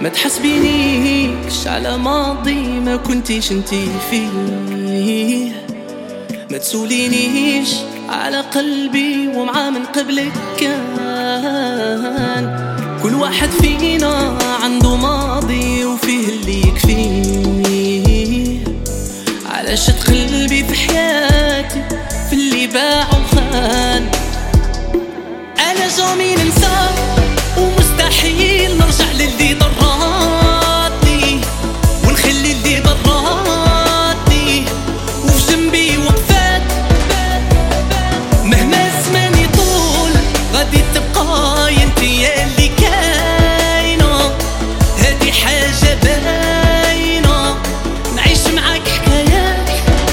ما تحسبينيش على ماضي ما كنتيش انتي فيه، ما تسولينيش على قلبي ومعاه من قبلك كان. كل واحد فينا عنده ماضي وفيه اللي يكفيه، علاش تدخل بي في حياتي في اللي باع وخان. انا جامي ننسى ومستحيل نرجع للي ضراتني ونخلي اللي ضراتني وفي جنبي وقفات. مهما الزمان يطول غادي تبقاي انتي اللي كاينة، هادي حاجة باينة نعيش معاك حكايات.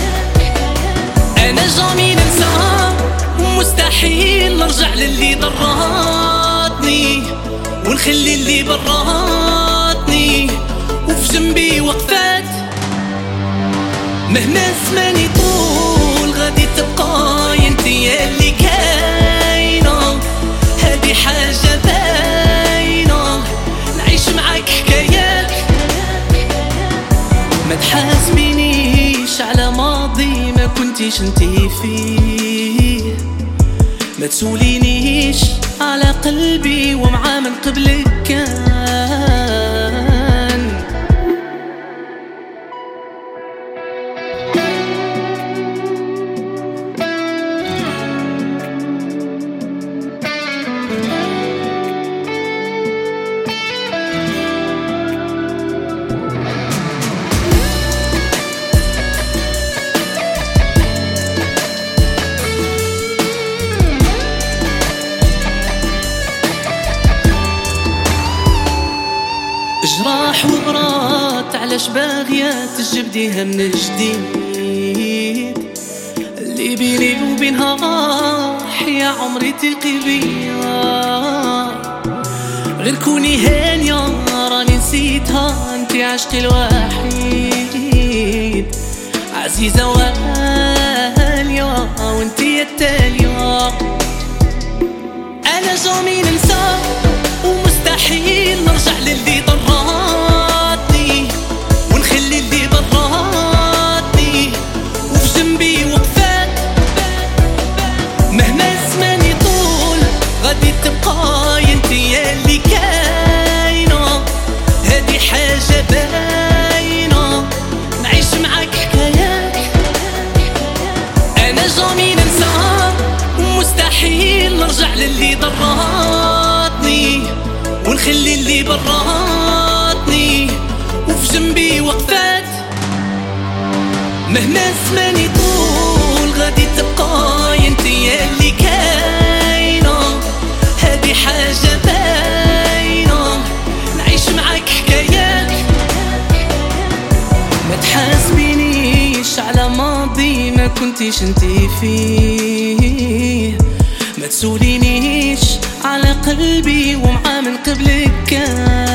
انا جامي ننسى ومستحيل نرجع للي ضراتني ونخلي اللي براتني وفي جنبي وقفات. مهما الزمان يطول غادي تبقاي انتي اللي كاينة، هادي حاجة باينة نعيش معاك حكايات. ما تحاسبينيش على ماضي ما كنتيش انتي فيه، ما تسولينيش على قلبي ومعاه من قبلك كان. جراح وبرات علاش باغية تجبديها من جديد، اللي بيني وبينها راح يا عمري تيقي بيا. غير كوني هانية راني نسيتها انتي عشقي الوحيد، عزيزة وغالية وانتي التالية. انا جامي ننسى ومستحيل نرجع للي ضراتني ونخلي اللي ضراتني وفي جنبي وقفات. مهما الزمان يطول غادي تبقاي انتي اللي كاينة، هادي حاجة باينة نعيش معاك حكايات. انا جامي ننسى ومستحيل نرجع للي ضراتني ونخلي اللي براتني وفي جنبي وقفات. مهما الزمان يطول غادي تبقاي انتي اللي كاينة، هادي حاجة باينة نعيش معاك حكايات. ما تحاسبينيش على ماضي ما كنتيش انتي فيه، ما تسولينيش على قلبي ومعاه من قبلك كان.